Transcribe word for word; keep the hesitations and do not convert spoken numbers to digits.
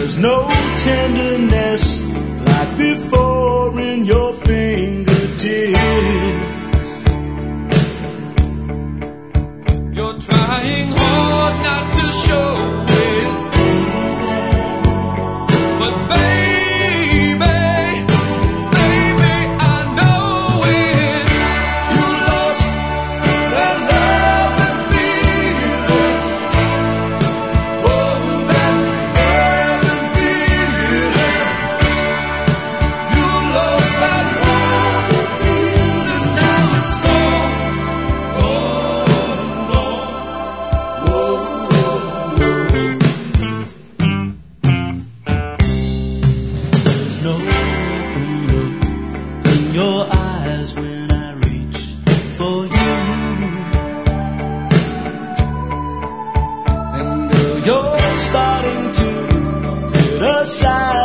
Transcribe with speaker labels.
Speaker 1: There's no tenderness like before in your fingertips.
Speaker 2: You're trying hard not to show it, but baby, baby, I know it. You lost that love and feeling. Oh, that love and feeling. You lost that love and feeling. Now it's gone, gone, gone. Whoa, whoa,
Speaker 1: There's no open look in your eyes when I reach for you. And though you're starting to criticize